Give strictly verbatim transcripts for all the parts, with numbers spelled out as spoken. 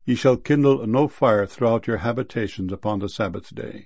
Ye shall kindle no fire throughout your habitations upon the Sabbath day.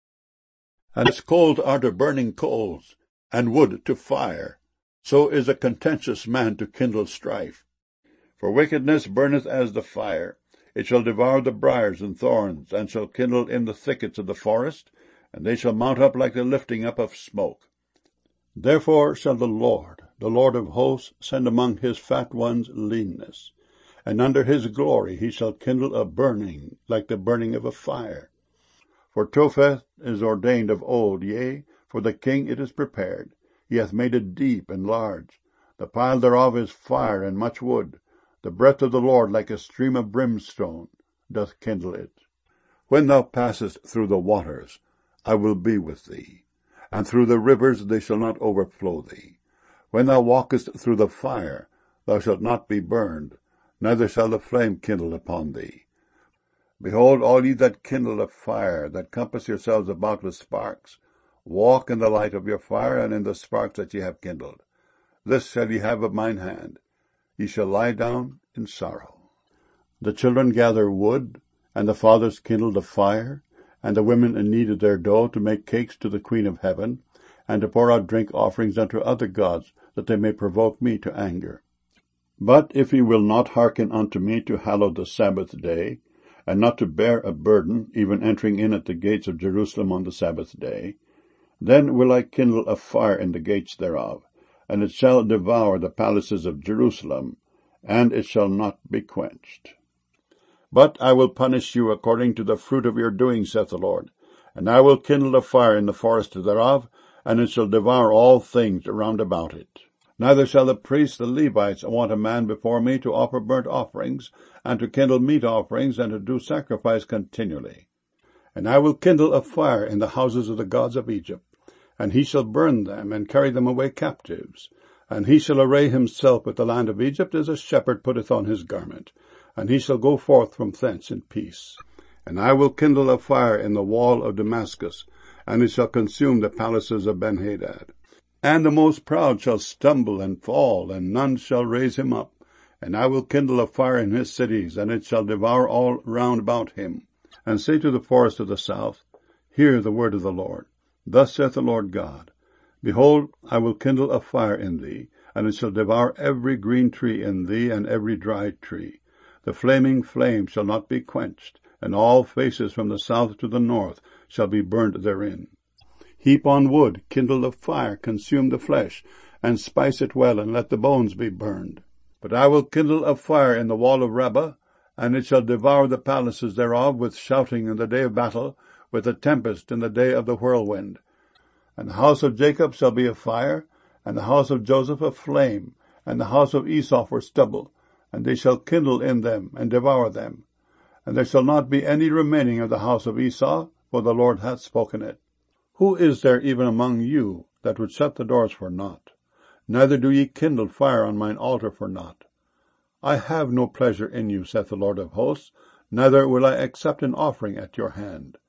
And as coals are to burning coals, and wood to fire, so is a contentious man to kindle strife. For wickedness burneth as the fire, it shall devour the briars and thorns, and shall kindle in the thickets of the forest, and they shall mount up like the lifting up of smoke. Therefore shall the Lord, the Lord of hosts, send among his fat ones leanness, and under his glory he shall kindle a burning like the burning of a fire. For Topheth is ordained of old, yea, for the king it is prepared. He hath made it deep and large. The pile thereof is fire and much wood. The breath of the Lord, like a stream of brimstone, doth kindle it. When thou passest through the waters, I will be with thee, and through the rivers they shall not overflow thee. When thou walkest through the fire, thou shalt not be burned, neither shall the flame kindle upon thee. Behold, all ye that kindle a fire, that compass yourselves about with sparks, walk in the light of your fire, and in the sparks that ye have kindled. This shall ye have of mine hand. Ye shall lie down in sorrow. The children gather wood, and the fathers kindle the fire, and the women kneaded their dough to make cakes to the Queen of Heaven, and to pour out drink offerings unto other gods, that they may provoke me to anger. But if ye will not hearken unto me to hallow the Sabbath day, and not to bear a burden, even entering in at the gates of Jerusalem on the Sabbath day, then will I kindle a fire in the gates thereof, and it shall devour the palaces of Jerusalem, and it shall not be quenched. But I will punish you according to the fruit of your doing, saith the Lord, and I will kindle a fire in the forest thereof, and it shall devour all things round about it. Neither shall the priests, the Levites, want a man before me to offer burnt offerings, and to kindle meat offerings, and to do sacrifice continually. And I will kindle a fire in the houses of the gods of Egypt, and he shall burn them, and carry them away captives. And he shall array himself with the land of Egypt as a shepherd putteth on his garment, and he shall go forth from thence in peace. And I will kindle a fire in the wall of Damascus, and it shall consume the palaces of Benhadad. And the most proud shall stumble and fall, and none shall raise him up. And I will kindle a fire in his cities, and it shall devour all round about him. And say to the forest of the south, Hear the word of the Lord. Thus saith the Lord God, Behold, I will kindle a fire in thee, and it shall devour every green tree in thee, and every dry tree. The flaming flame shall not be quenched, and all faces from the south to the north shall be burned therein. Heap on wood, kindle the fire, consume the flesh, and spice it well, and let the bones be burned. But I will kindle a fire in the wall of Rabbah, and it shall devour the palaces thereof with shouting in the day of battle, with a tempest in the day of the whirlwind. And the house of Jacob shall be a fire, and the house of Joseph a flame, and the house of Esau for stubble, and they shall kindle in them, and devour them. And there shall not be any remaining of the house of Esau, for the Lord hath spoken it. Who is there even among you that would shut the doors for naught? Neither do ye kindle fire on mine altar for naught. I have no pleasure in you, saith the Lord of hosts, neither will I accept an offering at your hand.